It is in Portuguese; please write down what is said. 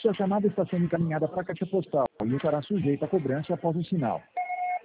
Sua chamada está sendo encaminhada para a caixa postal e estará sujeita a cobrança após o sinal.